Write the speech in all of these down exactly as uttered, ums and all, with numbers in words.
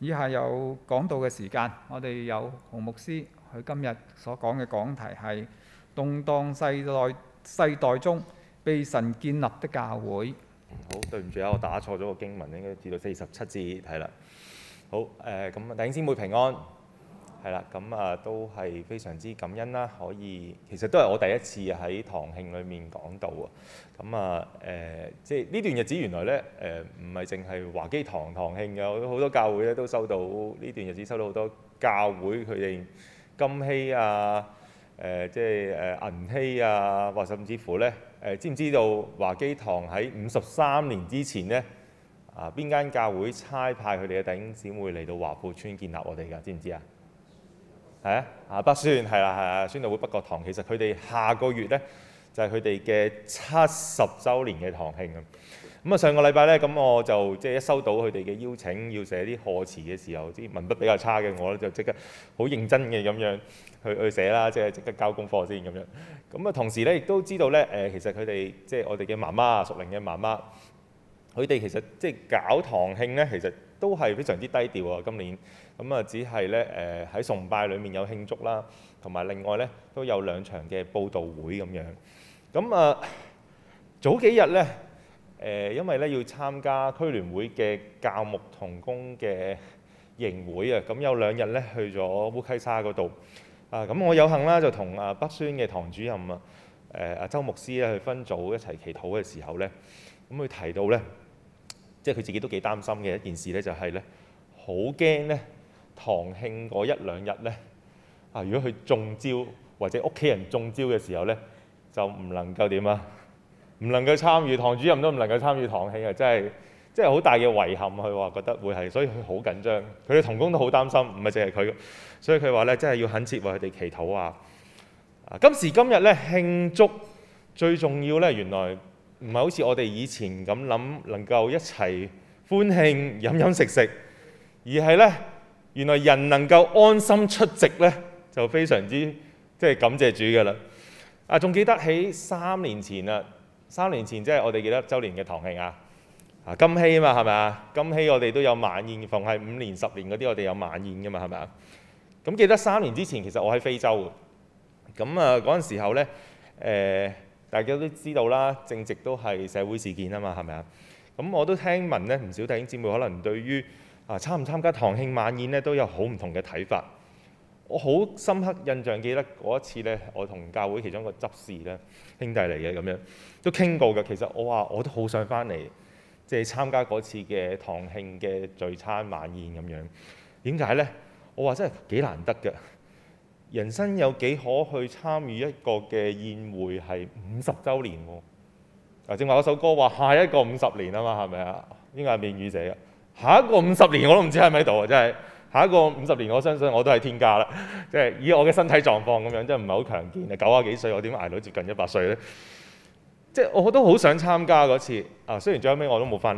以下有講道嘅時間，我哋有洪牧師，佢今日所講嘅講題係動盪世代世代中被神建立的教會。 好，對唔住啊，我打錯咗個經文，應該至到四十七節係啦。好誒，咁弟兄姊妹平安係啦，咁啊都係非常之感恩啦。可以其實都係我第一次喺堂慶裏面講道啊。咁啊誒，即係呢段日子原來咧誒唔係淨係華基堂堂慶嘅，好多教會咧都收到呢段日子收到好多教會佢哋金禧啊。誒、呃、即係誒銀禧啊，或甚至乎咧誒、呃，知唔知道華基堂喺五十三年之前咧啊，邊間教會差派佢哋嘅弟兄姊妹嚟到華富村建立我哋㗎？知唔知啊？係啊，啊北宣係啦係啊，宣道會北角堂，其實佢哋下個月咧就係佢哋嘅七十週年嘅堂慶啊。咁啊，上個禮拜咧，咁我就即係一收到佢哋嘅邀請，要寫啲賀詞嘅時候，啲文筆比較差嘅，我咧就即刻好認真嘅咁樣去去寫啦，即係即刻交功課先咁樣。咁啊，同時咧亦都知道咧，誒其實佢哋即係我哋嘅媽媽啊，屬靈嘅媽媽，佢哋其實即係搞堂慶咧，其實都係非常之低調啊。今年咁啊，只係咧誒喺崇拜裡面有慶祝啦，同埋另外咧都有兩場嘅佈道會咁樣。咁啊，早幾日咧。誒，因為咧要參加區聯會嘅教牧同工嘅營會啊，咁有兩日咧去咗烏溪沙嗰度啊，咁我有幸啦就同啊北宣嘅堂主任啊，誒阿周牧師咧去分組一齊祈禱嘅時候咧，咁佢提到咧，即係佢自己都幾擔心嘅一件事咧，就係咧好驚咧堂慶嗰一兩日咧啊，如果佢中招或者屋企人中招嘅時候咧，就唔能夠點啊？唔能夠參與，堂主任都唔能夠參與堂慶啊！真係，真係好大嘅遺憾。佢話覺得會係，所以佢好緊張。佢哋同工都好擔心，唔係淨係佢。所以佢話咧，真係要懇切為佢哋祈禱啊！今時今日咧慶祝最重要咧，原來唔係好似我哋以前咁諗，能夠一齊歡慶飲飲食食，而係咧原來人能夠安心出席咧，就非常之即係感謝主㗎啦。啊，仲記得喺三年前啊！三年前即係我哋記得週年嘅堂慶啊，啊金禧啊嘛係咪啊？金禧我哋都有晚宴，逢係五年十年嗰啲我哋有晚宴㗎嘛係咪啊？咁記得三年之前其實我喺非洲嘅，咁啊嗰陣時候咧誒、呃、大家都知道啦，正值都係社會事件啊嘛係咪啊？咁我都聽聞咧唔少弟兄姊妹可能對於啊參唔參加堂慶晚宴咧都有好唔同嘅睇法。我好深刻印象記得嗰一次咧，我同教會其中一個執事咧兄弟嚟嘅咁樣，都傾過嘅。其實我話我都好想翻嚟，即係參加嗰次嘅堂慶嘅聚餐晚宴咁樣。點解咧？我話真係幾難得嘅，人生有幾可去參與一個嘅宴會係五十週年喎。啊，正話嗰首歌話下一個五十年啊嘛，係咪啊？應該係面語者嘅。下一個五十年我都唔知喺咪度啊，真係。下一個五十年，我相信我都係天家啦。即係以我嘅身體狀況咁樣，即係唔係好強健啊？九啊幾歲，我點捱到接近一百歲咧？即係我都好想參加嗰次啊！雖然最後尾我都冇翻嚟。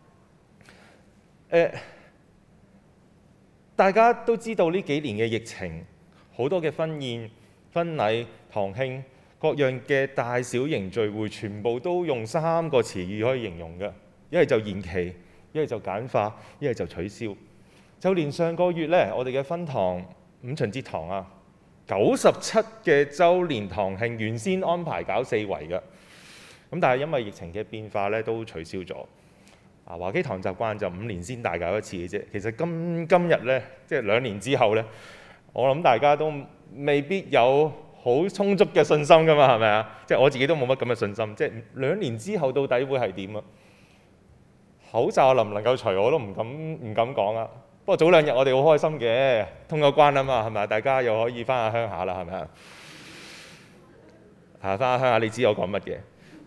誒，大家都知道呢幾年嘅疫情，好多嘅婚宴、婚禮、堂慶，各樣嘅大小型聚會，全部都用三個詞語可以形容嘅：一係就延期，一係就簡化，一係就取消。就連上個月咧，我哋嘅分堂五旬節堂啊，九十七嘅週年堂慶原先安排搞四圍嘅，咁但係因為疫情嘅變化咧，都取消咗。啊，華基堂習慣就五年先大搞一次嘅啫。其實今今日咧，即係兩年之後咧，我諗大家都未必有好充足嘅信心噶嘛，係咪啊？即係我自己都冇乜咁嘅信心。即係兩年之後到底會係點啊？口罩能唔能夠除我都唔敢唔敢講啊！不過早兩日我哋好開心嘅，通咗關啊嘛，係咪？大家又可以翻下鄉下啦，係咪啊？係翻下鄉下，你知我講乜嘅？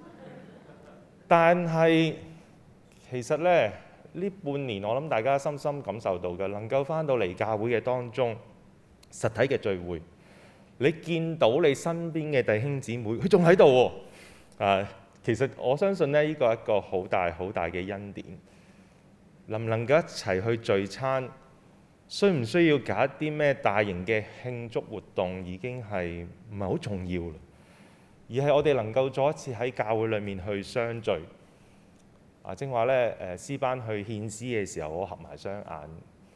但係其實咧，呢半年我諗大家深深感受到嘅，能夠翻到嚟教會嘅當中，實體嘅聚會，你見到你身邊嘅弟兄姊妹，佢仲喺度喎。啊，其實我相信咧，呢個係一個好大好大嘅恩典。能唔能夠一齊去聚餐，需唔需要搞一啲咩大型嘅慶祝活動，已經係唔係好重要啦。而係我哋能夠再一次喺教會裏面去相聚。啊，正話咧，誒詩班去獻詩嘅時候，我合埋雙眼，即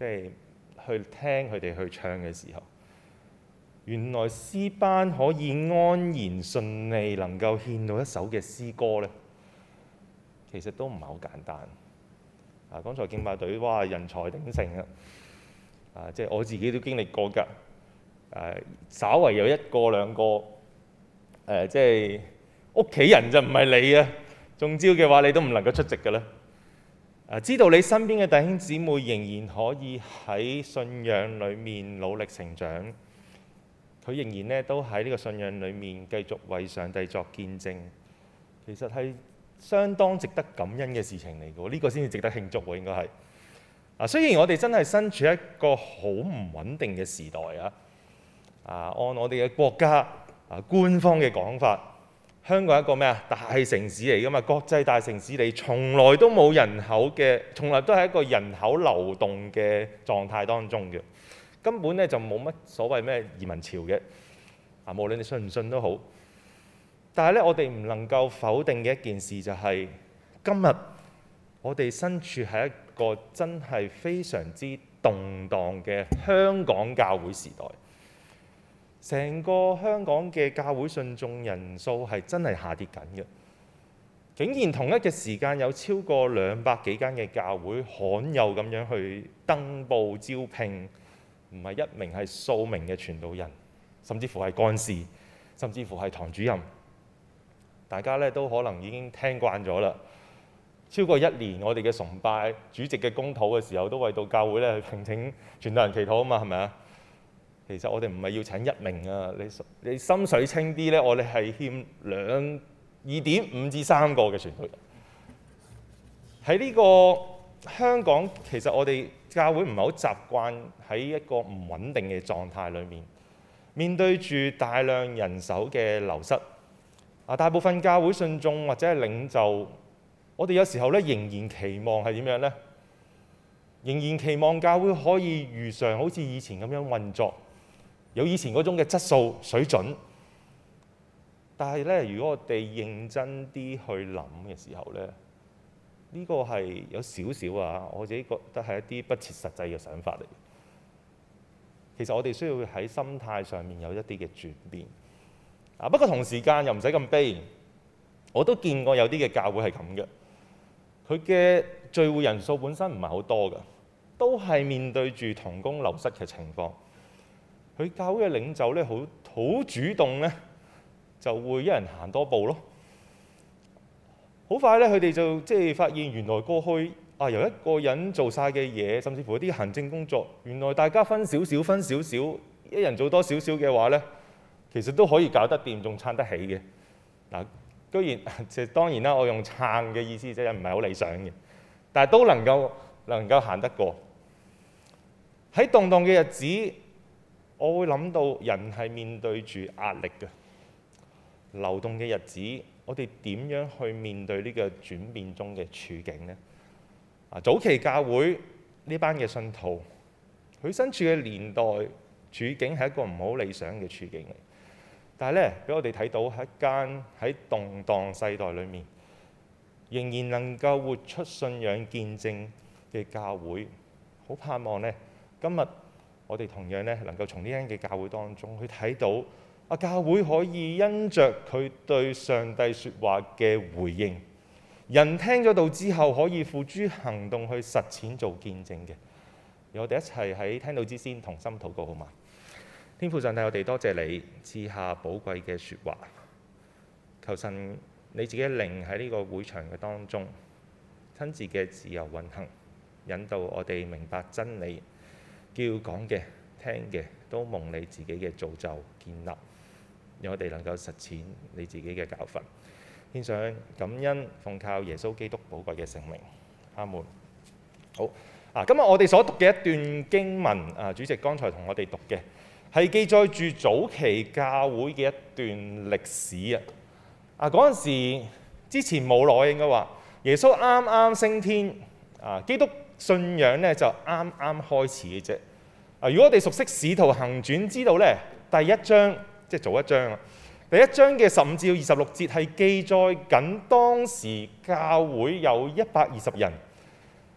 即係去聽佢哋去唱嘅時候，原來詩班可以安然順利能夠獻到一首嘅詩歌呢，其實都唔係好簡單。啊，剛才敬拜隊哇人才鼎盛啊！啊，即係我自己都經歷過㗎。誒、啊，稍為有一個兩個誒、啊，即係屋企人就唔係你啊，中招嘅話你都唔能夠出席㗎啦。誒、啊，知道你身邊嘅弟兄姊妹仍然可以喺信仰裏面努力成長，佢仍然咧都喺呢個信仰裏面繼續為上帝作見證，其實係相當值得感恩嘅事情嚟嘅，呢、這個先至值得慶祝喎，應該係。啊，雖然我哋真係身處一個好唔穩定嘅時代啊，啊，按我哋嘅國家啊官方嘅講法，香港係一個咩啊大城市嚟㗎嘛，國際大城市嚟，從來都冇人口嘅，從來都係一個人口流動嘅狀態當中嘅，根本咧就冇乜所謂咩移民潮嘅。啊，無論你信唔信都好。但係咧，我哋唔能夠否定嘅一件事就係、是，今日我哋身處喺一個真係非常之動盪嘅香港教會時代。成個香港嘅教會信眾人數係真係下跌緊嘅，竟然同一嘅時間有超過兩百幾間嘅教會罕有咁樣去登報招聘，唔係一名係數名嘅傳道人，甚至乎係幹事，甚至乎係堂主任。大家咧都可能已經聽慣咗啦。超過一年，我哋嘅崇拜主席嘅公禱嘅時候，都為到教會咧去聘請傳道人祈禱啊嘛，係咪啊？其實我哋唔係要請一名啊，你你心水清啲咧，我哋係欠兩二點五至三個嘅傳道人。喺呢個香港，其實我哋教會唔係好習慣喺一個唔穩定嘅狀態裏面，面對住大量人手嘅流失。啊！大部分教會信眾或者係領袖，我哋有時候咧仍然期望係點樣呢？仍然期望教會可以如常好似以前咁樣運作，有以前嗰種嘅質素水準。但係咧，如果我哋認真啲去諗嘅時候咧，呢個係有少少啊，我自己覺得係一啲不切實際嘅想法嚟。其實我哋需要喺心態上面有一啲嘅轉變。啊！不過同時間又唔使咁悲，我都見過有啲嘅教會係咁嘅，佢嘅聚會人數本身唔係好多嘅，都係面對住同工流失嘅情況。佢教會嘅領袖咧，好好主動咧，就會一人行多步咯。好快咧，佢哋就即係發現原來過去啊由一個人做晒嘅嘢，甚至乎啲行政工作，原來大家分少少分少少，一人做多少少嘅話咧，其實都可以搞得掂，仲撐得起嘅。嗱，居然即係當然啦，我用撐嘅意思即係唔係好理想嘅，但係都能夠能夠行得過。喺動盪嘅日子，我會諗到人係面對住壓力嘅。流動嘅日子，我哋點樣去面對呢個轉變中嘅處境呢？啊，早期教會呢班嘅信徒，佢身處嘅年代處境係一個唔好理想嘅處境嚟。但係咧，俾我哋睇到喺一間喺動盪世代裏面，仍然能夠活出信仰見證嘅教會，好盼望咧，今日我哋同樣咧能夠從呢間嘅教會當中去睇到啊，教會可以因着佢對上帝説話嘅回應，人聽咗道之後可以付諸行動去實踐做見證嘅。我哋一齊喺聽道之先同心禱告好嗎？天父上帝，我哋多謝你賜下寶貴嘅説話，求神你自己靈喺呢個會場嘅當中，親自嘅自由運行，引導我哋明白真理，叫講嘅聽嘅都蒙你自己嘅造就建立，讓我哋能夠實踐你自己嘅教訓。獻上感恩，奉靠耶穌基督寶貴嘅聖名，阿門。好啊，今日我哋所讀嘅一段經文啊，主席剛才同我哋讀嘅，係記載住早期教會嘅一段歷史啊！啊，嗰陣時之前冇耐應該話，耶穌啱啱升天啊，基督信仰咧就啱啱開始嘅啫。啊，如果我哋熟悉《使徒行傳》，知道咧第一章即係早一章啊，第一章嘅十五至二十六節係記載緊當時教會有一百二十人，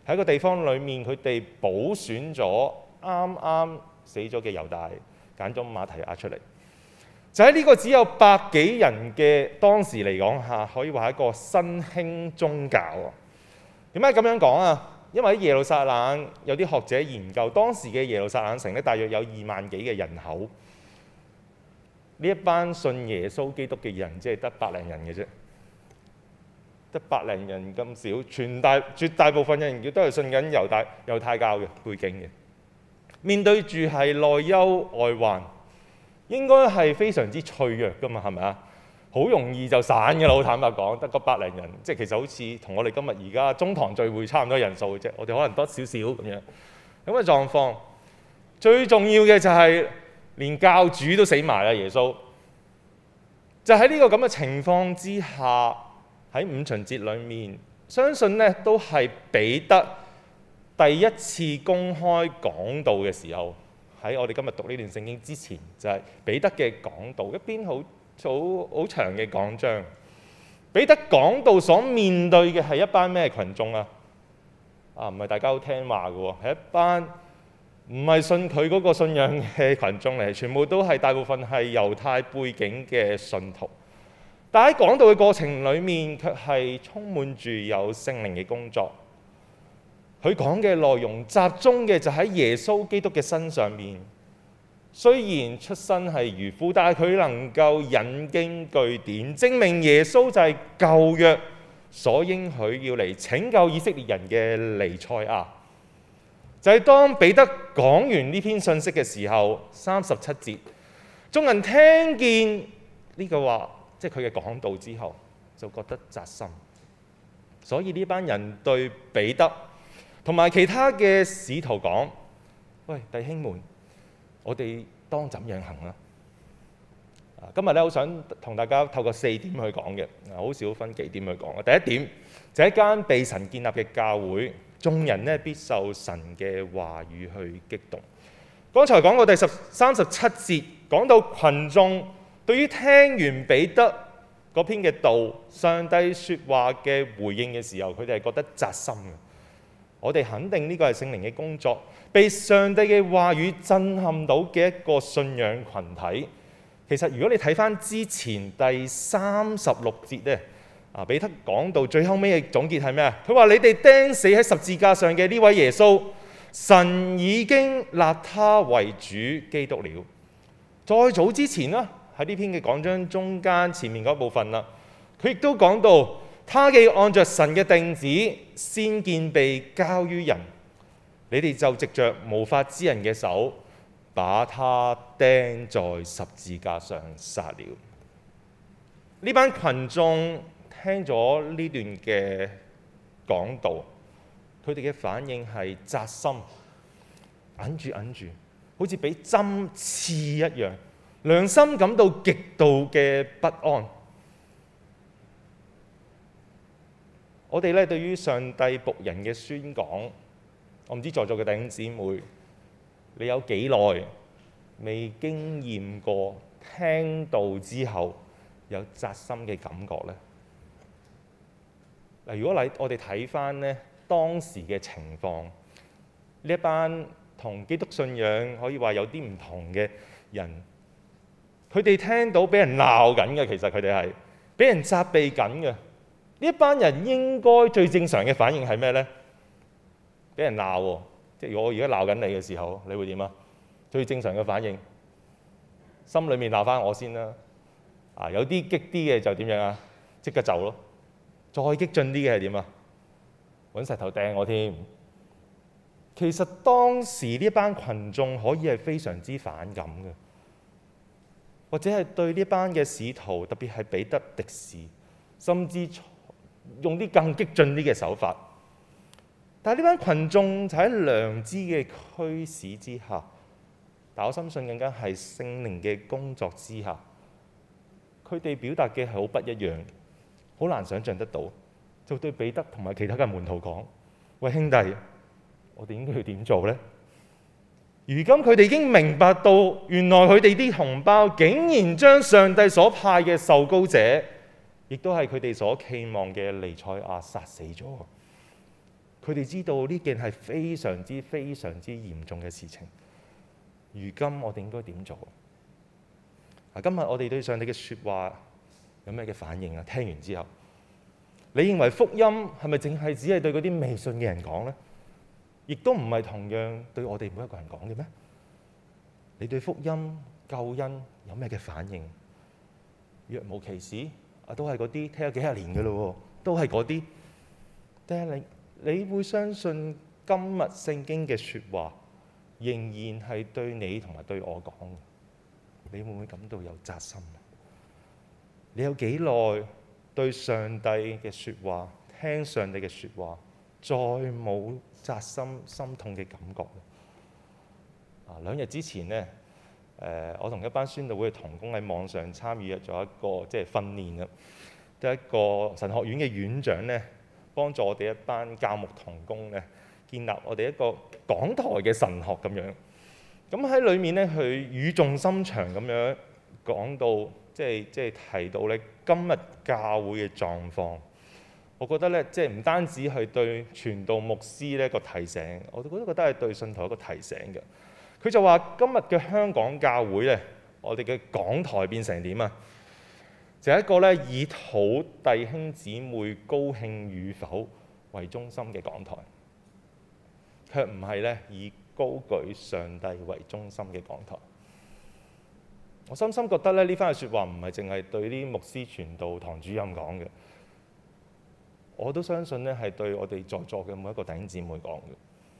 喺一個地方裏面，佢哋補選咗啱啱死咗嘅猶大，揀咗馬提亞出嚟。就喺呢個只有百幾人嘅當時嚟講下，可以話係一個新興宗教啊。點解咁樣講啊？因為喺耶路撒冷有啲學者研究，當時嘅耶路撒冷城咧，大約有二萬幾嘅人口。呢一班信耶穌基督嘅人，只係得百零人嘅啫，得百零人咁少，全大絕大部分人亦都係信緊猶大猶太教嘅背景嘅。面對住係內憂外患，應該係非常之脆弱噶嘛，係咪啊？好容易就散嘅啦，好坦白講，得個百零人，即係其實好似同我哋今日而家中堂聚會差唔多人數嘅啫。我哋可能多少少咁樣咁嘅狀況。最重要嘅就係連教主都死埋啦，耶穌。就喺呢個咁嘅情況之下，喺五旬節裏面，相信呢都係彼得第一次公開講道嘅時候。喺我哋今日讀呢段聖經之前，就係彼得嘅講道，一邊好好好長嘅講章。彼得講道所面對嘅係一班咩群眾啊？啊，唔係大家好聽話嘅喎，係一班唔係信佢嗰個信仰嘅群眾嚟，全部都係大部分係猶太背景嘅信徒。但喺講道嘅過程裡面，卻係充滿住有聖靈嘅工作。佢講嘅內容集中嘅就喺耶穌基督嘅身上面。雖然出身係漁夫，但係佢能夠引經據典，證明耶穌就係舊約所應許要嚟拯救以色列人嘅彌賽亞。就係、是、當彼得講完呢篇信息嘅時候，三十七節，眾人聽見呢個話，即係佢嘅講道之後，就覺得扎心。所以呢班人對彼得同埋其他嘅使徒講：喂，弟兄們，我哋當怎樣行啦？今日咧，好想同大家透過四點去講嘅，好少分幾點去講。第一點就係、一間被神建立嘅教會，眾人咧必受神嘅話語去激動。剛才講過第十三十七節，講到群眾對於聽完彼得嗰篇嘅道、上帝説話嘅回應嘅時候，佢哋係覺得扎心嘅。我哋肯定呢個係聖靈嘅工作，被上帝嘅話語震撼到嘅一個信仰群體。其實如果你睇翻之前第三十六節咧，啊彼得講到最後尾嘅總結係咩啊？佢話：你哋釘死喺十字架上嘅呢位耶穌，神已經立他為主基督了。再早之前啦，喺呢篇嘅講章中間前面嗰部分啦，佢亦都講到。他既按着神嘅定旨，先見被交於人，你哋就藉着無法之人嘅手，把他釘在十字架上殺了。呢班群眾聽咗呢段嘅講道，佢哋嘅反應係扎心，揞住揞住，好似俾針刺一樣，良心感到極度嘅不安。我哋咧對於上帝僕人嘅宣講，我唔知在座嘅弟兄姊妹，你有幾耐未經驗過聽到之後有扎心嘅感覺呢？嗱，如果你我哋睇翻咧當時嘅情況，呢一班同基督信仰可以話有啲唔同嘅人，佢哋聽到俾人鬧緊嘅，其實佢哋係俾人責備緊嘅。呢一班人應該最正常嘅反應係咩呢？俾人鬧喎，即係如果我而家鬧緊你嘅時候，你會點啊？最正常嘅反應，心裏面鬧翻我先啦。啊，有啲激啲嘅就點樣啊？即刻走咯。再激進啲嘅係點啊？揾石頭掟我添。其實當時呢一班群眾可以係非常之反感嘅，或者係對呢班嘅使徒，特別係彼得敵視，甚至用啲更激進啲嘅手法，但係呢班群眾就喺良知嘅驅使之下，但我深信更加係聖靈嘅工作之下，佢哋表達嘅係好不一樣，好難想像得到。就對彼得同埋其他嘅門徒講：喂，兄弟，我哋應該要點做呢？如今佢哋已經明白到，原來佢哋啲同胞竟然將上帝所派嘅受膏者，亦都係佢哋所期望嘅彌賽亞殺死咗。 佢哋知道呢件係非常之非常之嚴重嘅事情。如今我哋應該點做？啊，今日我哋對上帝嘅説話有咩嘅反應啊？聽完之後，你認為福音係咪淨係只係對嗰啲未信嘅人講呢？亦都唔係同樣對我哋每一個人講嘅咩？你對福音救恩有咩嘅反應？若無其事啊，都係嗰啲聽咗幾十年嘅咯，都係嗰啲。但係你你會相信今日聖經嘅説話仍然係對你同埋對我講嘅？你會唔會感到有扎心？你有幾耐對上帝嘅説話、聽上帝嘅説話，再冇扎心心痛嘅感覺？啊，兩日之前呢，誒，我同一班宣道會嘅同工喺網上參與咗一個即係訓練啊，即係一個神學院嘅院長呢，幫助我哋一班教牧同工呢，建立我哋一個講台嘅神學咁樣。咁喺裏面咧，佢語重心長咁樣講到，即係即係提到咧今日教會嘅狀況。我覺得咧，即係唔單止係對傳道牧師咧個提醒，我都覺得覺得係對信徒一個提醒嘅。佢就話：今日嘅香港教會咧，我哋嘅講台變成點啊？就係一個咧以討弟兄姊妹高興與否為中心嘅講台，卻唔係咧以高舉上帝為中心嘅講台。我深深覺得咧，呢番嘅説話唔係淨係對啲牧師傳道堂主任講嘅，我都相信咧係對我哋在座嘅每一個弟兄姊妹講嘅。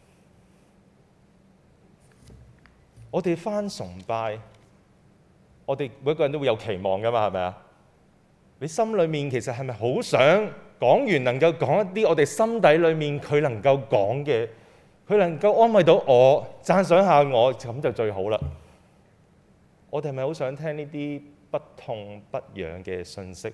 我哋返崇拜，我哋每一個人都會有期望㗎嘛，係咪啊？你心裏面其實係咪好想講完能夠講一啲我哋心底裏面佢能夠講嘅？佢能夠安慰到我，讚賞下我，咁就最好啦。我哋係咪好想聽呢啲不痛不癢嘅信息？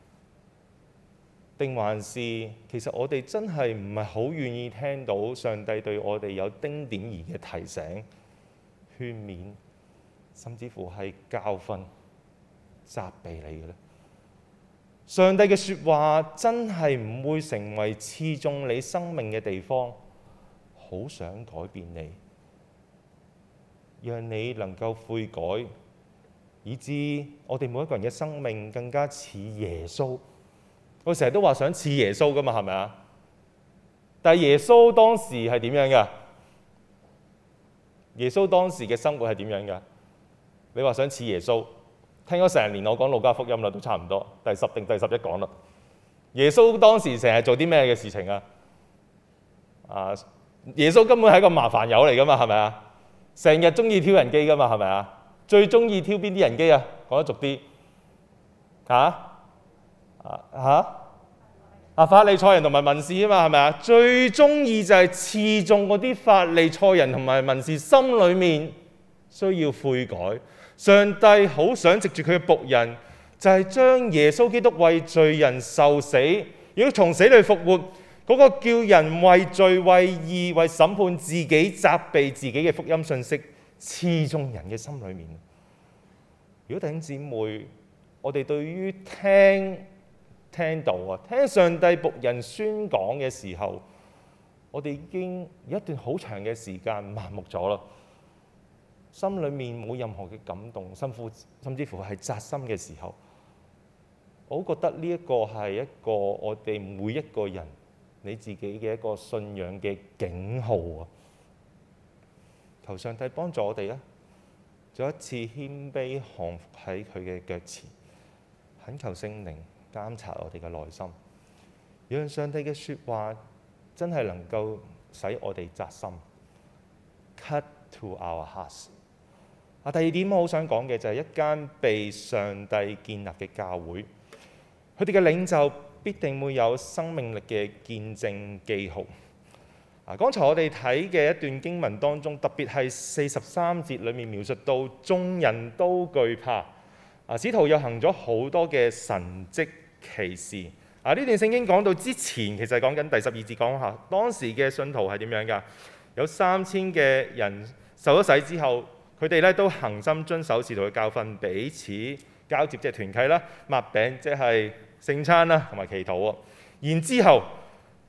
定還是其實我哋真係唔係好願意聽到上帝對我哋有丁點兒嘅提醒、勸勉，甚至乎係教訓、責備你嘅咧？上帝嘅説話真係唔會成為刺中你生命嘅地方。好想改變你，讓你能夠悔改，以致我哋每一個人嘅生命更加似耶穌。我成日都話想似耶穌㗎嘛，係咪啊？但係耶穌當時係點樣㗎？耶穌當時嘅生活係點樣㗎？你話想似耶穌，聽咗成年我講路加福音啦，都差唔多第十定第十一講啦。耶穌當時成日做啲咩嘅事情啊？啊！耶穌根本係一個麻煩友嚟噶嘛，係咪啊？成日中意挑人機噶嘛，係咪啊？最中意挑邊啲人機啊？講得俗啲嚇啊嚇啊！法利賽人同埋文士啊嘛，係咪啊？最中意就係刺中嗰啲法利賽人同埋文士心裏面需要悔改。上帝好想藉住佢嘅僕人，就係將耶穌基督為罪人受死，如果從死裏復活。嗰個叫人為罪、為義、為審判自己、責備自己嘅福音信息，刺中人嘅心裏面。如果弟兄姊妹，我哋對於聽聽到啊，聽上帝僕人宣講嘅時候，我哋已經有一段好長嘅時間麻木咗啦，心裏面冇任何嘅感動，甚至甚至乎係扎心嘅時候，我覺得呢一個係一個我哋每一個人。你自己嘅一個信仰嘅警號啊！求上帝幫助我哋啊！再一次謙卑降服喺佢嘅腳前，懇求聖靈監察我哋嘅內心，讓上帝嘅説話真係能夠使我哋扎心 ，cut to our hearts。啊，第二點我好想講嘅就係一間被上帝建立嘅教會，佢哋嘅領袖必定會有生命力嘅見證記號。啊，剛才我哋睇嘅一段經文當中，特別係四十三節裏面描述到眾人都懼怕。啊，使徒又行咗好多嘅神蹟奇事。啊，呢段聖經講到之前，其實係講緊第十二節講下當時嘅信徒係點樣㗎？有三千嘅人受咗洗之後，佢哋咧都恆心遵守使徒嘅教訓，彼此交接即係團契啦，擘餅即係聖餐啦，同埋祈禱喎。然之後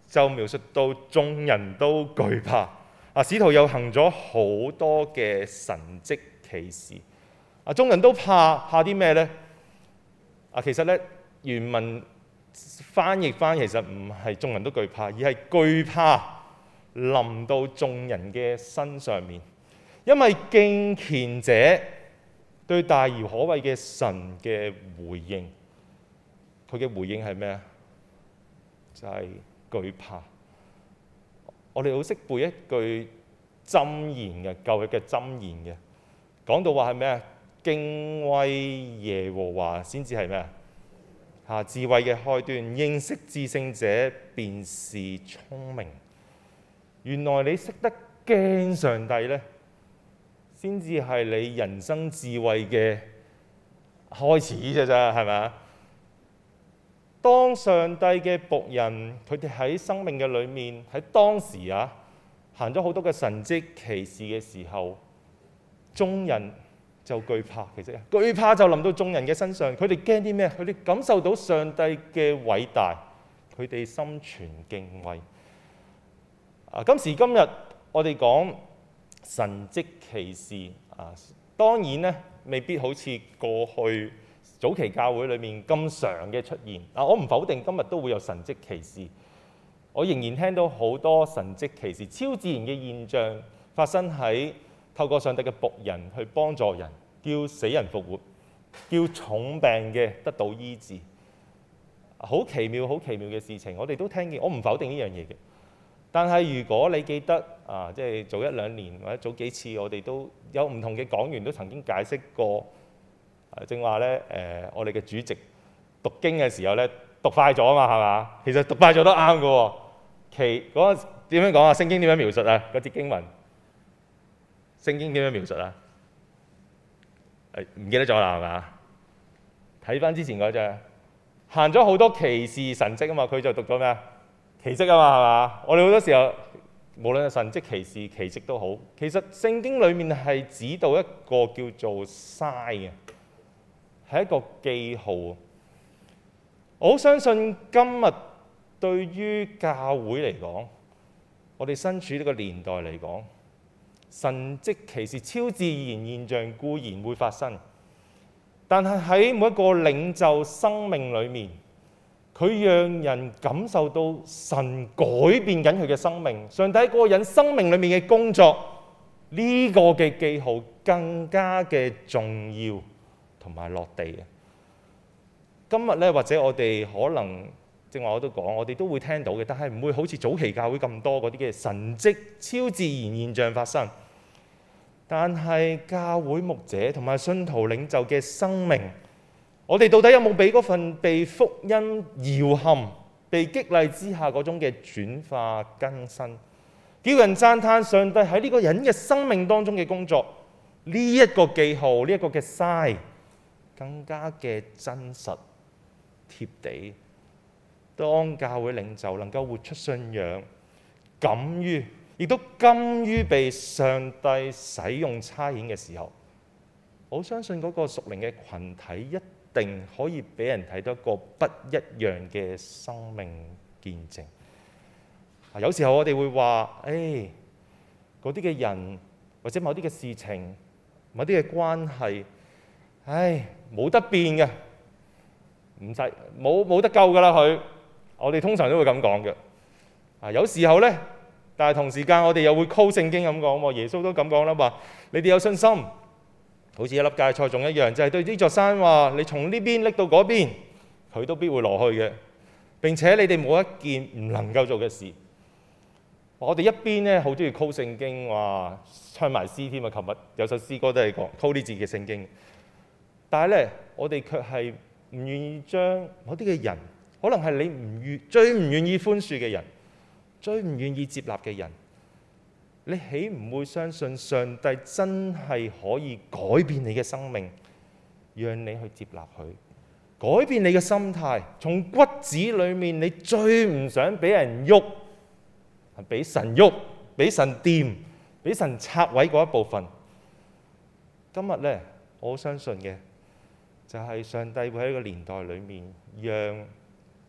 就描述到眾人都懼怕。啊，使徒又行咗好多嘅神蹟奇事。啊，眾人都怕，怕啲咩呢？啊，其實咧原文翻譯翻其實唔係眾人都懼怕，而係懼怕臨到眾人嘅身上面，因為敬虔者對大而可畏嘅神嘅回應，佢嘅回應係咩啊？就係、是、懼怕。我哋好識背一句箴言嘅，舊日嘅箴言嘅，講到話係咩啊？敬畏耶和華先至係咩啊？嚇，智慧嘅開端，認識至聖者便是聰明。原來你識得驚上帝呢，先至係你人生智慧嘅開始啫，咋係咪啊？當上帝嘅僕人，佢哋喺生命嘅裏面，喺當時啊，行咗好多嘅神蹟奇事嘅時候，眾人就懼怕。其實懼怕就臨到眾人嘅身上，佢哋驚啲咩？佢哋感受到上帝嘅偉大，佢哋心存敬畏。啊，今時今日我哋講神蹟奇事啊，當然咧未必好似過去早期教會裏面咁常嘅出現。啊，我唔否定今日都會有神蹟奇事，我仍然聽到好多神蹟奇事、超自然嘅現象發生喺透過上帝嘅僕人去幫助人，叫死人復活，叫重病嘅得到醫治，好奇妙、好奇妙嘅事情，我哋都聽見。我唔否定呢樣嘢嘅，但係如果你記得啊，即係早一兩年或者早幾次，我哋都有唔同嘅講員都曾經解釋過。正話咧，誒，我哋嘅主席讀經嘅時候咧，讀快咗啊嘛，係嘛？其實讀快咗都啱嘅喎。其嗰個點樣講啊？聖經點樣描述啊？嗰節經文，聖經點樣描述啊？誒，唔記得咗啦，係嘛？睇翻之前嗰隻，行咗好多奇事神蹟啊嘛，佢就讀咗咩啊？奇蹟啊嘛，係嘛？我哋好多時候，無論係神蹟奇事、奇蹟都好，其實聖經裡面係指到一個叫做 sign 嘅。係一個記號。我好相信今日對於教會嚟講，我哋身處呢個年代嚟講，神蹟奇事、超自然現象固然會發生，但係喺每一個領袖生命裏面，佢讓人感受到神改變緊佢嘅生命，上帝喺嗰個人生命裏面嘅工作，呢個嘅記號更加嘅重要同埋落地嘅。今日咧，或者我哋可能正話我都講，我哋都會聽到嘅，但係唔會好似早期教會咁多嗰啲嘅神蹟、超自然現象發生。但係教會牧者同埋信徒領袖嘅生命，我哋到底有冇俾嗰份被福音搖撼、被激勵之下嗰種嘅轉化更新，叫人讚歎上帝喺呢個人嘅生命當中嘅工作？呢一個記號，呢一個嘅 sign，更加嘅真實貼地。當教會領袖能夠活出信仰，敢於亦都甘於被上帝使用差遣嘅時候，我相信嗰個屬靈嘅群體一定可以俾人睇到一個不一樣嘅生命見證。有時候我哋會話，誒嗰啲嘅人或者某啲嘅事情、某啲嘅關係，唉冇得變嘅，唔使冇冇得救㗎啦佢。我哋通常都會咁講嘅。啊，有時候咧，但係同時間我哋又會 quote 聖經咁講喎，耶穌都咁講啦，話你哋有信心，好似一粒芥菜種一樣，就係對呢座山話，你從呢邊拎到嗰邊，佢都必會落去嘅。並且你哋冇一件唔能夠做嘅事。我哋一邊咧好中意 quote 聖經，話唱埋詩添啊！琴日有首詩歌都係講 quote 呢字嘅聖經。但係咧，我哋卻係唔願意將某啲嘅人，可能係你唔願最唔願意寬恕嘅人，最唔願意接納嘅人，你豈唔會相信上帝真係可以改變你嘅生命，讓你去接納佢，改變你嘅心態，從骨子裡面你最唔想俾人喐，係俾神喐，俾神掂，俾神拆毀嗰一部分。今日呢，我好相信嘅就係上帝會喺個年代裡面讓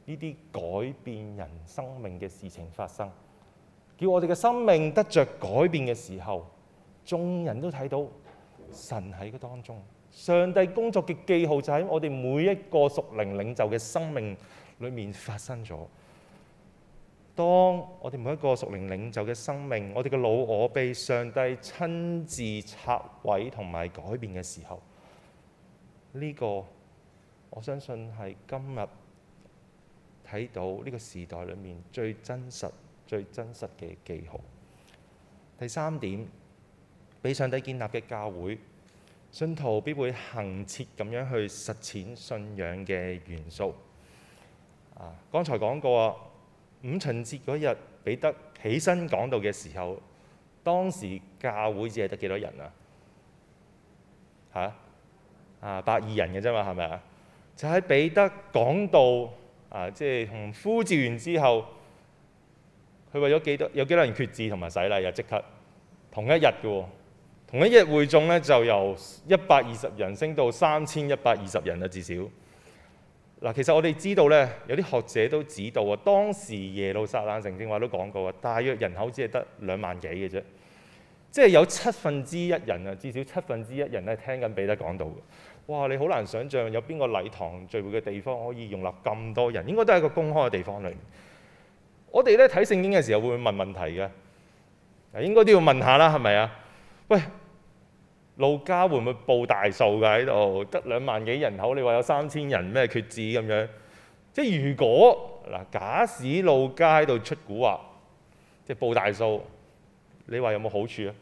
呢啲改變人生命嘅事情發生，叫我哋嘅生命得着改變嘅時候，眾人都睇到神喺個當中。上帝工作嘅記號就喺我哋每一個屬靈領袖嘅生命裏面發生咗。當我哋每一個屬靈領袖嘅生命，我哋嘅老我被上帝親自拆毀同埋改變嘅時候，呢個我相信係今日睇到呢個時代裏面最真實、最真實嘅記號。第三點，被上帝建立嘅教會，信徒必會恆切咁樣去實踐信仰嘅元素。啊，剛才講過啊，五旬節嗰日彼得起身講道嘅時候，當時教會只係得幾多人啊？嚇啊，百二人嘅啫嘛，係咪啊？就喺彼得講道啊，即係同呼召完之後，佢為咗幾多有幾多人決志同埋洗禮啊？即刻同一日嘅喎。同一日會眾咧就由一百二十人升到三千一百二十人啦，至少。嗱，其實我哋知道咧，有啲學者都指導啊，當時耶路撒冷城正話都講過啊，大約人口只係得兩萬幾嘅啫，即係有七分之一人啊，至少七分之一人咧聽緊彼得講道嘅。哇！你好難想像有邊個禮堂聚會嘅地方可以容納咁多人，應該都係一個公開嘅地方裏面。我哋咧睇聖經嘅時候會唔會問問題嘅？嗱，應該都要問下啦，係咪啊？喂！路加會唔會報大數㗎喺度？得兩萬幾人口，你話有三千人咩決志咁樣？即係如果嗱，假使路加喺度出蠱惑，即係報大數，你話有冇好處啊？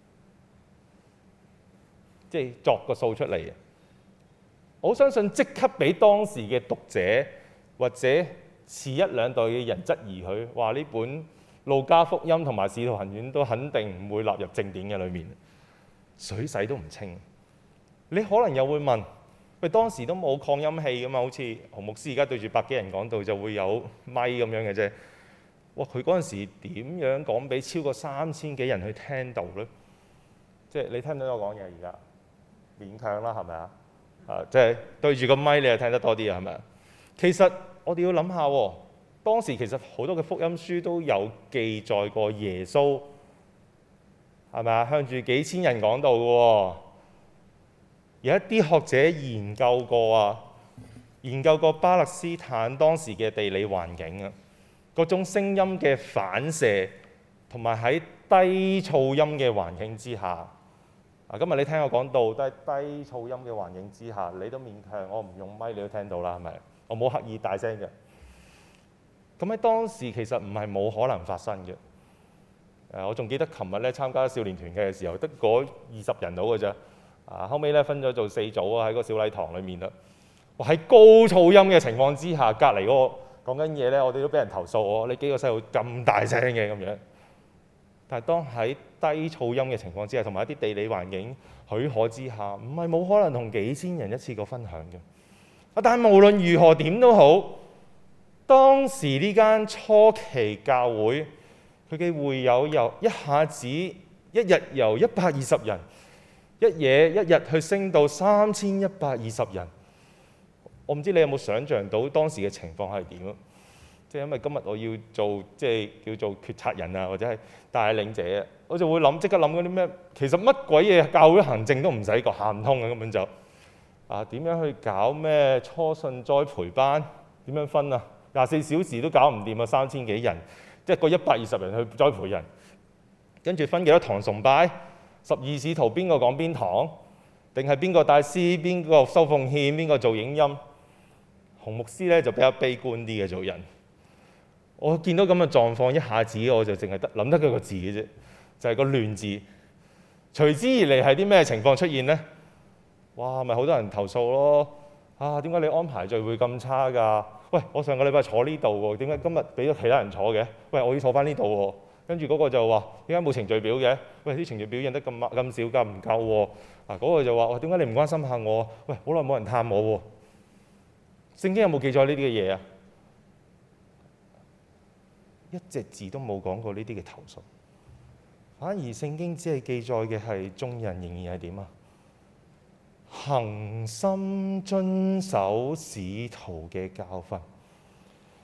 即係作個數出嚟，我相信即刻俾當時嘅讀者或者遲一兩代嘅人質疑佢，話呢本路加福音同埋使徒行傳都肯定唔會納入正典嘅裏面。水洗都唔清，你可能又會問：喂，當時都冇擴音器噶嘛？好似洪牧師而家對住百幾人講道就會有咪咁樣嘅啫。哇！佢嗰陣時點樣講俾超過三千幾人去聽到呢？即係你聽唔聽到我講嘢而家？勉強啦，係咪啊？啊，即係對住個咪你就聽得多啲啊，係咪啊？其實我哋要諗下喎，當時其實好多嘅福音書都有記載過耶穌。係咪啊？向住幾千人講道嘅喎，有一啲學者研究過啊，研究過巴勒斯坦當時嘅地理環境啊，各種聲音嘅反射，同埋喺低噪音嘅環境之下，啊，今日你聽我講道都係低噪音嘅環境之下，你都勉強我唔用咪你都聽到啦，係咪？我冇刻意大聲嘅。咁喺當時其實唔係冇可能發生嘅。誒，我仲記得琴日咧參加少年團嘅時候，得嗰二十人到嘅啫。啊，後尾咧分咗做四組啊，喺個小禮堂裏面啦。哇！喺高噪音嘅情況之下，隔離嗰個講緊嘢咧，我哋都俾人投訴我，你幾個細路咁大聲嘅咁樣。但係當喺低噪音嘅情況之下，同埋一啲地理環境許可之下，唔係冇可能同幾千人一次過分享嘅。啊，但係無論如何點都好，當時呢間初期教會，佢嘅會友由一下子一日由一百二十人，一夜一日去升到三千一百二十人。我唔知你有冇想像到當時嘅情況係點咯？即係因為今日我要做即係叫做決策人啊，或者係帶領者，我就會諗即刻諗嗰啲咩？其實乜鬼嘢教會行政都唔使講，行唔通嘅根本就啊點樣去搞咩初信栽培班？點樣分啊？廿四小時都搞唔掂啊！三千幾人。即係個一百二十人去栽培人，跟住分幾多堂崇拜？十二使徒邊個講邊堂？定係邊個帶詩？邊個收奉獻？邊個做影音？洪牧師咧就比較悲觀啲嘅做人。我見到咁嘅狀況，一下子我就淨係得諗得佢個字嘅啫，就係、是、個亂字。隨之而嚟係啲咩情況出現呢？哇！咪好多人投訴咯。啊，點解你安排聚會咁差㗎？喂，我上個禮拜坐呢度喎，點解今日俾咗其他人坐嘅？喂，我要坐翻呢度喎。跟住嗰個就話：點解冇程序表嘅？喂，啲程序表印得咁咁少㗎，唔夠喎。啊，嗰、嗰個就話：喂，點解你唔關心下我？喂，好耐冇人探我喎。聖經有冇記載呢啲嘅嘢啊？一隻字都冇講過呢啲嘅投訴，反而聖經只係記載嘅係眾人仍然係點啊？恆心遵守使徒嘅教訓，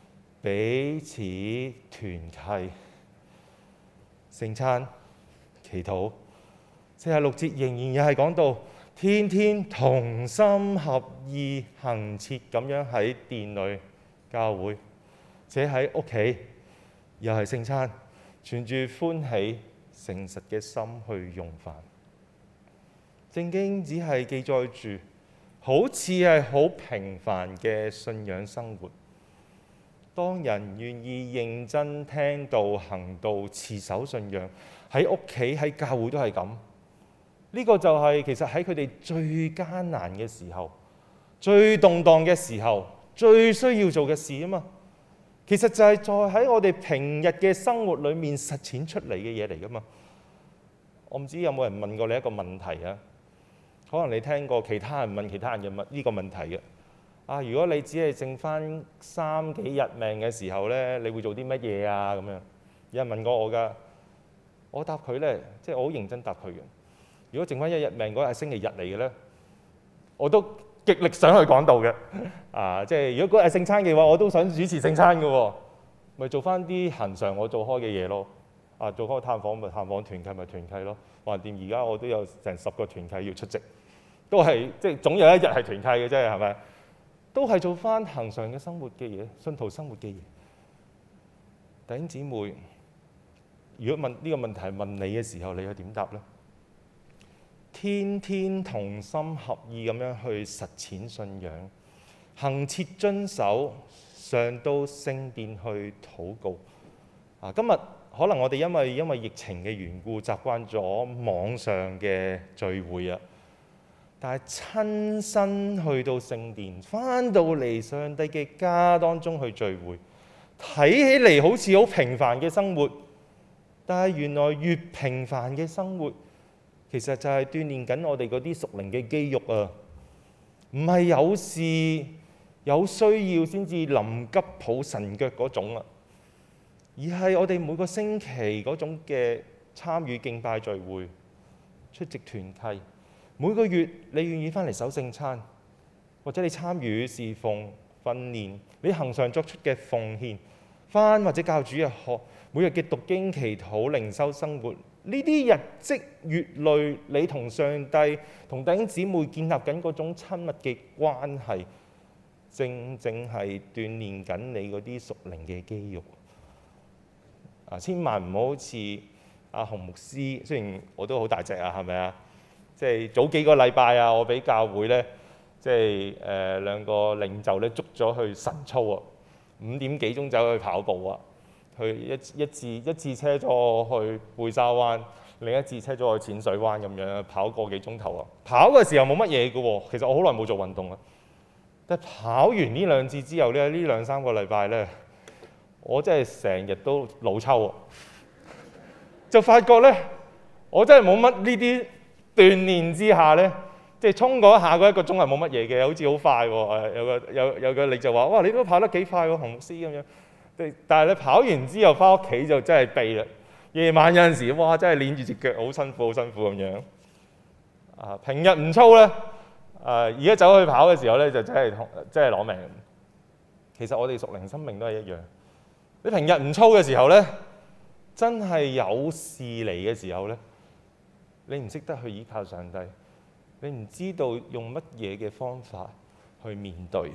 彼此團契、聖餐、祈禱。四十六節仍然又係講到天天同心合意恆切咁樣喺殿裏教會，且喺屋企又係聖餐，存住歡喜誠實嘅心去用飯。聖經只係記載住好似係好平凡嘅信仰生活。當人願意認真聽道行道持守信仰，喺屋企喺教會都係咁。呢個就係其實喺佢哋最艱難嘅時候、最動盪嘅時候、最需要做嘅事啊嘛。其實就係在喺我哋平日嘅生活裏面實踐出嚟嘅嘢嚟噶嘛。我唔知有冇人問過你一個問題啊？可能你聽過其他人問其他人嘅問呢個問題嘅。啊，如果你只係剩翻三幾日命嘅時候呢，你會做啲乜嘢啊？咁樣有人問過我㗎，我答佢呢，即係我好認真答佢嘅。如果剩翻一日命嗰日係星期日嚟嘅呢，我都極力想去講道嘅。啊，即係如果嗰日聖餐嘅話，我都想主持聖餐嘅喎，咪做翻啲恆常我做開嘅嘢咯。啊，做開探訪咪探訪，團契咪團契咯。橫掂而家我都有成十個團契要出席，都係即係總有一日係團契嘅啫，係咪？都係做翻恆常嘅生活嘅嘢，信徒生活嘅嘢。弟兄姊妹，如果問呢個問題問你嘅時候，你又點答呢？天天同心合意咁樣去實踐信仰，恆切遵守，上到聖殿去禱告。啊，今日可能我哋因為因為疫情嘅緣故，習慣咗網上嘅聚會啊。但係親身去到聖殿，翻到嚟上帝嘅家當中去聚會，睇起嚟好似好平凡嘅生活，但係原來越平凡嘅生活，其實就係鍛鍊緊我哋嗰啲屬靈嘅肌肉啊！唔係有事有需要先至臨急抱神腳嗰種啊，而係我哋每個星期嗰種嘅參與敬拜聚會、出席團契。每個月你願意翻嚟守聖餐，或者你參與侍奉訓練，你恆常作出嘅奉獻，翻或者教主日學，每日嘅讀經祈禱靈修生活，呢啲日積月累，你同上帝同弟兄姊妹建立緊嗰種親密嘅關係，正正係鍛鍊緊你嗰啲屬靈嘅肌肉。啊，千萬唔好好似阿洪牧師，雖然我都好大隻啊，係咪啊？即係早幾個禮拜啊，我俾教會咧，即係誒兩個領袖咧捉咗去晨操啊，五點幾鐘走去跑步啊，去一一次一次車咗我去貝沙灣，另一次車咗我去淺水灣咁樣跑個幾鐘頭啊。跑嘅時候冇乜嘢嘅喎，其實我好耐冇做運動啦。但係跑完呢兩次之後咧，呢兩三個禮拜咧，我真係成日都腦抽啊，就發覺咧，我真係冇乜呢啲。鍛鍊之下呢，即係衝嗰一下嗰一個鐘係冇乜嘢嘅，好似好快喎。有個有有個領袖話：哇，你都跑得幾快喎，洪牧師咁樣。但係你跑完之後翻屋企就真係痹啦。夜晚有陣時，哇，真係攣住隻腳，好辛苦，好辛苦咁樣。啊，平日唔操呢，啊，而家走去跑嘅時候呢，就真係真係攞命。其實我哋屬靈生命都係一樣。你平日唔操嘅時候呢，真係有事嚟嘅時候呢。你唔識得去依靠上帝，你唔知道用乜嘢嘅方法去面對。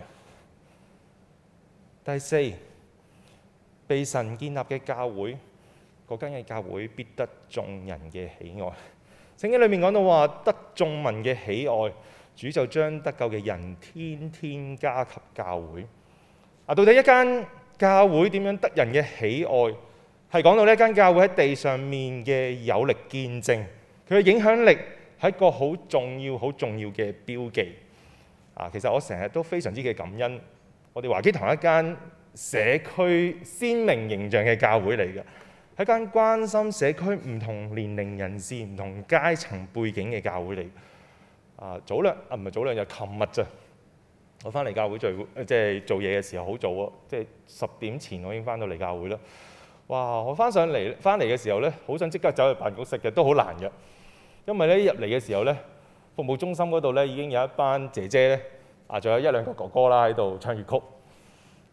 第四，被神建立嘅教會，嗰間嘅教會必得眾人嘅喜愛。聖經裏面講到話，得眾民嘅喜愛，主就將得救嘅人天天加給教會。啊，到底一間教會點樣得人嘅喜愛？係講到呢一間教會喺地上面嘅有力見證。佢嘅影響力係一個好重要、好重要嘅標記啊！其實我成日都非常之嘅感恩，我哋華基堂一間社區鮮明形象嘅教會嚟嘅，係一間關心社區唔同年齡人士、唔同階層背景嘅教會嚟。啊，早兩啊唔係早兩日，琴日咋？我翻嚟教會聚會，即係做嘢嘅時候好早啊！即係十點前我已經翻到嚟教會啦。哇！我翻上嚟翻嚟嘅時候咧，好想即刻走去辦公室嘅，都好難嘅。因為咧入嚟嘅時候咧，服務中心嗰度咧已經有一班姐姐咧，啊，仲有一兩個哥哥啦喺度唱粵曲。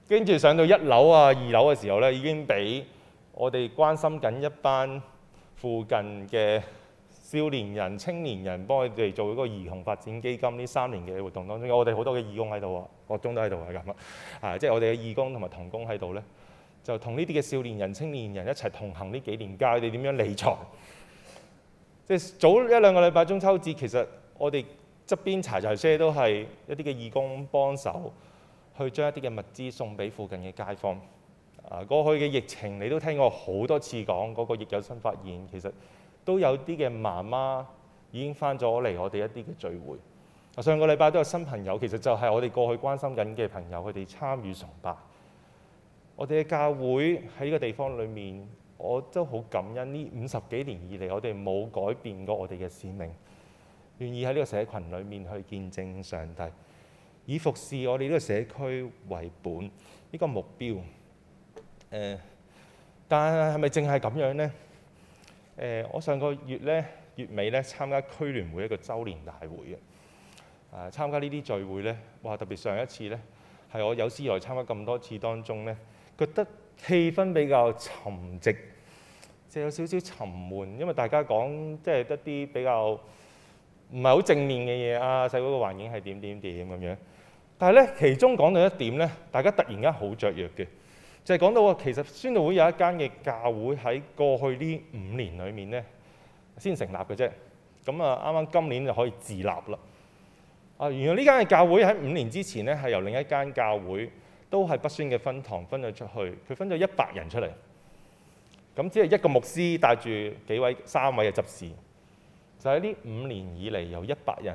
跟住上到一樓啊、二樓嘅時候咧，已經俾我哋關心緊一班附近嘅少年人、青年人幫佢哋做嗰個兒童發展基金呢三年嘅活動當中，我哋好多嘅義工喺度啊，國中都喺度係咁啊，即係我哋嘅義工同埋同工喺度咧，就同呢啲嘅少年人、青年人一齊同行呢幾年，教佢哋點樣理財。即係早一兩個禮拜中秋節，其實我哋側邊柴柴車都係一啲嘅義工幫手，去將一啲嘅物資送俾附近嘅街坊。啊，過去嘅疫情你都聽過好多次講嗰個疫有新發現，其實都有啲嘅媽媽已經翻咗嚟我哋一啲嘅聚會。上個禮拜都有新朋友，其實就係我哋過去關心緊嘅朋友，佢哋參與崇拜。我哋嘅教會喺呢個地方裏面，我都好感恩呢五十幾年以嚟，我哋冇改變過我哋嘅使命，願意喺呢個社群裏面去見證上帝，以服侍我哋呢個社區為本，呢、這個目標。誒、呃，但係係咪淨係咁樣呢？誒、呃，我上個月咧月尾咧參加區聯會一個週年大會嘅，誒、呃、參加呢啲聚會咧，哇！特別上一次咧，係我有史以來參加咁多次當中咧，覺得氣氛比較沉寂，即係有少少沉悶，因為大家講即係一啲比較唔係好正面嘅嘢啊，社會個環境係點點點咁樣。但係咧，其中講到一點咧，大家突然間好雀躍嘅，就係講到其實宣道會有一間嘅教會喺過去呢五年裡面咧先成立嘅啫。咁啊，啱啱今年就可以自立啦。啊，原來呢間嘅教會喺五年之前咧係由另一間教會都係北宣嘅分堂分咗出去，佢分咗一百人出嚟。咁只係一個牧師帶住幾位三位嘅執事，就喺呢五年以嚟由一百人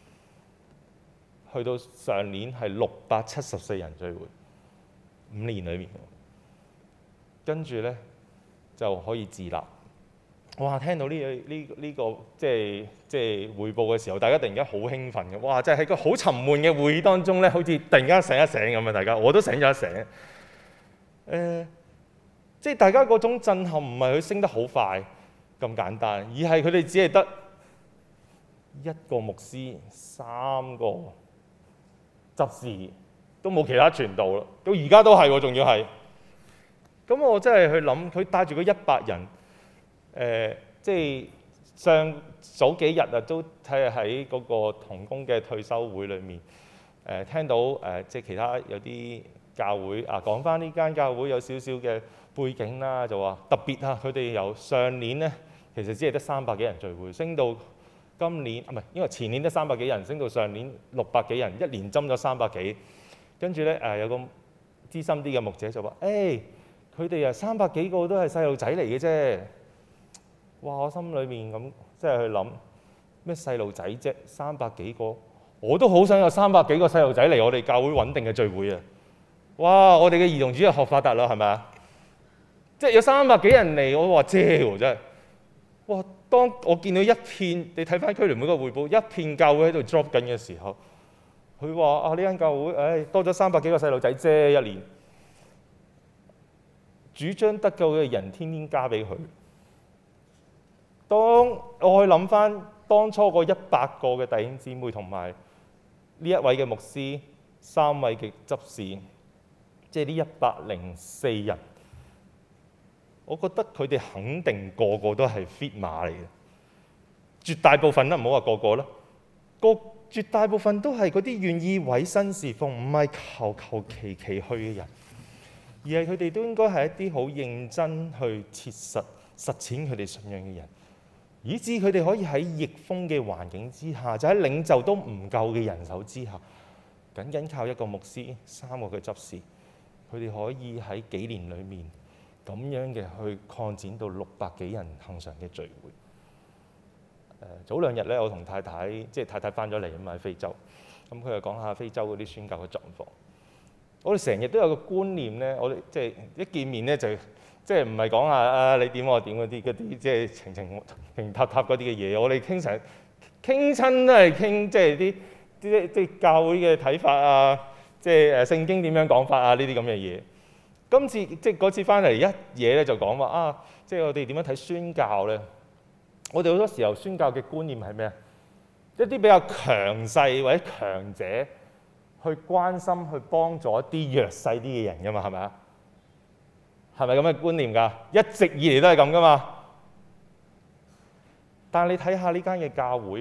去到上年係六百七十四人聚會，五年裏面，跟住咧就可以自立。哇！聽到呢、呢個呢呢、呢個即係即係彙報嘅時候，大家突然間好興奮嘅。哇！即係喺個好沉悶嘅會議當中咧，好似突然間醒一醒咁啊！大家我都醒咗一醒。誒、呃，即係大家嗰種震撼唔係佢升得好快咁簡單，而係佢哋只係得一個牧師、三個執事，都冇其他傳道啦。到而家都係喎，仲要係。咁我真係去諗，佢帶住嗰一百人。誒、呃，即係上早幾日啊，都睇下喺嗰個同工嘅退休會裏面，誒、呃、聽到誒、呃，即係其他有啲教會啊，講翻呢間教會有少少嘅背景啦，就話特別啊，佢哋由上年咧，其實只係得三百幾人聚會，升到今年啊，唔係，因為前年得三百幾人，升到上年六百幾人，一年增咗三百幾，跟住咧誒有個資深啲嘅牧者就話：誒，佢哋啊三百幾個都係細路仔嚟嘅啫。哇！我心裏面咁即係去諗咩細路仔啫，三百幾個，我都好想有三百幾個細路仔嚟我哋教會穩定嘅聚會啊！哇！我哋嘅兒童主日學發達啦，係咪啊？即係有三百幾人嚟，我話啫喎，真係哇！當我見到一片，你睇翻區聯會個彙報，一片教會喺度 drop 緊嘅時候，佢話啊呢間教會，唉多咗三百幾個細路仔啫一年，主張得救嘅人天天加俾佢。當我去諗翻當初嗰一百個嘅弟兄姊妹同埋呢一位嘅牧師、三位嘅執事，即係呢一百零四人，我覺得佢哋肯定個個都係 fit 馬嚟嘅，絕大部分啦，唔好話個個啦，個絕大部分都係嗰啲願意委身侍奉，唔係求求其其去嘅人，而係佢哋都應該係一啲好認真去切實實踐佢哋信仰嘅人。以致佢哋可以喺逆風嘅環境之下，就喺領袖都唔夠嘅人手之下，僅僅靠一個牧師、三個嘅執事，佢哋可以喺幾年裏面咁樣嘅去擴展到六百幾人恆常嘅聚會。呃、早兩日咧，我同太太即係太太翻咗嚟啊嘛，喺非洲，咁佢又講下非洲嗰啲宣教嘅狀況。我哋成日都有個觀念咧，我哋即係一見面咧就。即係唔係講下啊你點我點嗰啲嗰啲即係情情情塔塔嗰啲嘅嘢，我哋傾成傾親都係傾即係啲啲即係教會嘅睇法啊，即係誒聖經點樣講法啊呢啲咁嘅嘢。今次即係嗰次翻嚟一嘢咧就講話啊，即係我哋點樣睇宣教咧？我哋好多時候宣教嘅觀念係咩啊？一啲比較強勢或者強者去關心、去幫助一啲弱勢啲嘅人㗎嘛，係咪啊？係咪咁嘅觀念㗎？一直以嚟都係咁㗎嘛。但係你睇下呢間嘅教會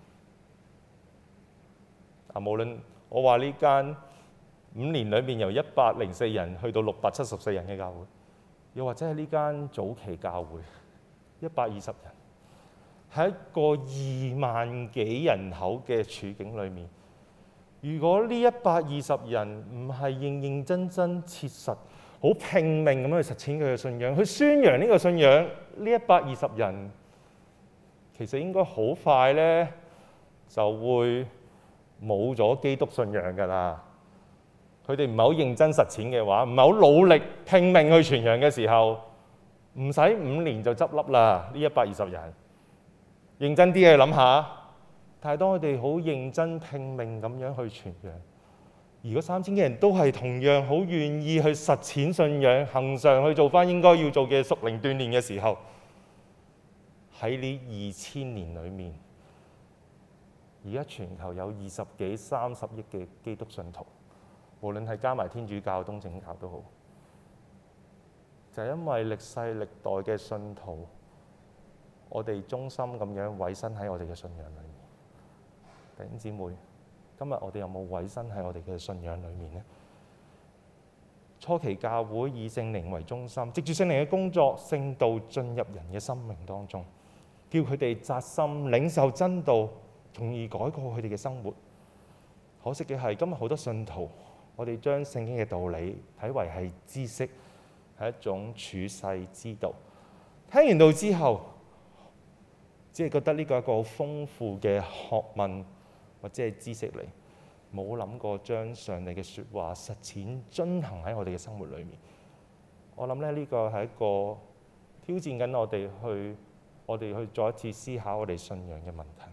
啊，無論我話呢間五年裏面由一百零四人去到六百七十四人嘅教會，又或者係呢間早期教會一百二十人，喺一個二萬幾人口嘅處境裏面，如果呢一百二十人唔係認認真真、切實、好拼命咁樣去實踐佢嘅信仰，去宣揚呢個信仰，呢一百二十人其實應該好快呢就會冇咗基督信仰㗎啦。佢哋唔係好認真實踐嘅話，唔係好努力拼命去傳揚嘅時候，唔使五年就執笠啦。呢一百二十人認真啲去諗下，但係當佢哋好認真拼命咁樣去傳揚，如果三千幾人都係同樣好願意去實踐信仰，恆常去做翻應該要做嘅屬靈鍛鍊嘅時候，喺呢二千年裏面，而家全球有二十幾、三十億嘅基督信徒。無論係加埋天主教、東正教都好，就係因為歷世歷代嘅信徒，我哋忠心咁樣委身喺我哋嘅信仰裏面。弟兄姊妹，今日我哋有冇委身喺我哋嘅信仰裏面呢？初期教會以聖靈為中心，藉住聖靈嘅工作，聖道進入人嘅生命當中，叫佢哋扎心領受真道，從而改過佢哋嘅生活。可惜嘅係，今日好多信徒，我哋將聖經嘅道理睇為係知識，係一種處世之道。聽完道之後，只係覺得呢個係一個好豐富嘅學問或者係知識嚟，冇諗過將上帝嘅説話實踐遵行喺我哋嘅生活裏面。我諗咧，呢個係一個挑戰緊我哋去，我哋去再一次思考我哋信仰嘅問題。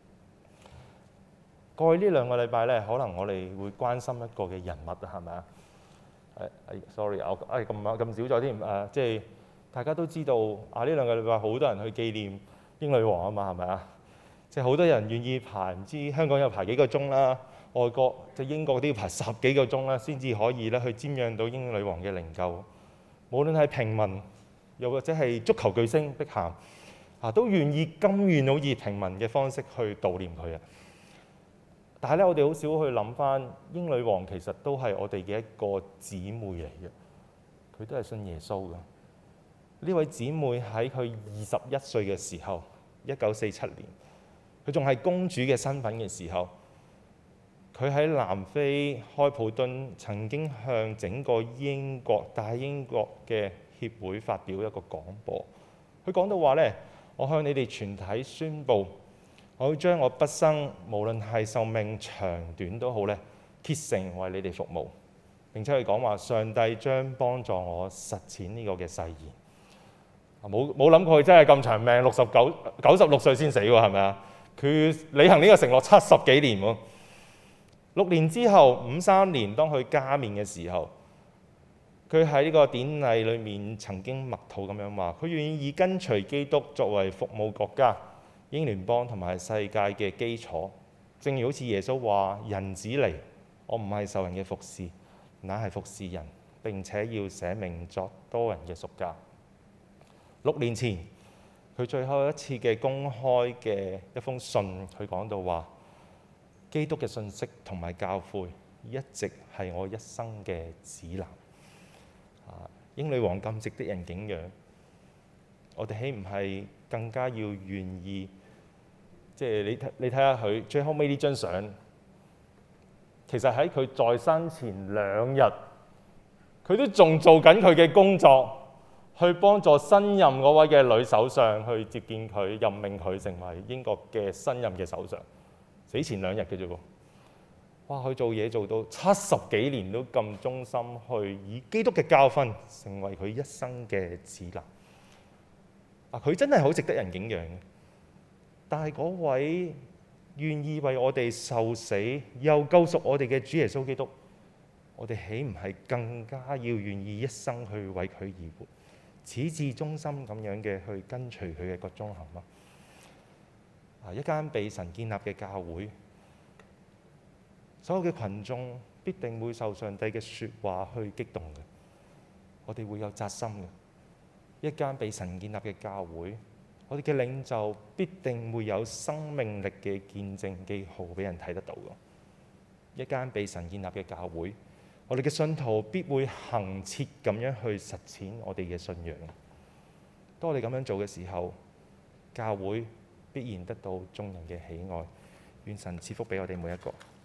過去呢兩個禮拜咧，可能我哋會關心一個嘅人物啊，係咪啊？誒誒，sorry，我誒咁咁少咗添誒，即係大家都知道啊，呢兩個禮拜好多人去紀念英女王啊嘛，係咪啊？即係好多人願意排，唔知香港有排幾個鐘啦，外國即係英國都要排十幾個鐘啦，先至可以咧去瞻仰到英女王嘅靈柩。無論係平民，又或者係足球巨星碧咸啊，都願意甘願好以平民嘅方式去悼念佢啊！但係咧，我哋好少去諗翻英女王其實都係我哋嘅一個姊妹嚟嘅，佢都係信耶穌嘅。呢位姊妹喺佢二十一歲嘅時候，一九四七年，佢仲係公主嘅身份嘅時候，佢喺南非開普敦曾經向整個英國大英國嘅協會發表一個廣播。佢講到話咧：我向你哋全體宣佈，我會將我畢生無論係壽命長短都好咧，竭誠為你哋服務。並且佢講話，上帝將幫助我實踐呢個嘅誓言。冇冇諗過佢真係咁長命，六十九九十六歲先死喎，係咪啊？佢履行呢個承諾七十幾年喎。六年之後，五三年當佢加冕嘅時候，佢喺呢個典禮裏面曾經默禱咁樣話：佢願意跟隨基督作為服務國家、英聯邦同埋世界嘅基礎。正如好似耶穌話：人子嚟，我唔係受人嘅服侍，乃係服侍人，並且要捨命作多人嘅贖價。六年前，佢最後一次嘅公開嘅一封信，佢講到話：基督嘅信息同埋教誨一直係我一生嘅指南。啊，英女王咁值得人敬仰，我哋豈唔係更加要願意？即係你睇你睇下佢最後尾呢張相，其實喺佢在生前兩日，佢都仲做緊佢嘅工作。去幫助新任嗰位嘅女首相去接見佢，任命佢成為英國嘅新任嘅首相。死前兩日嘅啫喎，哇！佢做嘢做到七十幾年都咁忠心，去以基督嘅教訓成為佢一生嘅指南。啊，佢真係好值得人敬仰嘅。但係嗰位願意為我哋受死又救贖我哋嘅主耶穌基督，我哋豈唔係更加要願意一生去為佢而活？始至忠心咁樣嘅去跟隨佢嘅各種行嗎？啊，一間被神建立嘅教會， 所有嘅群眾必定會受上帝嘅説話去激動嘅。我哋會有扎心嘅，一間被神建立嘅教會，我哋嘅領袖必定會有生命力嘅見證記號俾人睇得到嘅。一間被神建立嘅教會，我哋嘅信徒必會恆切咁樣去實踐我哋嘅信仰。當我哋咁樣做嘅時候，教會必然得到眾人嘅喜愛。願神賜福俾我哋每一個。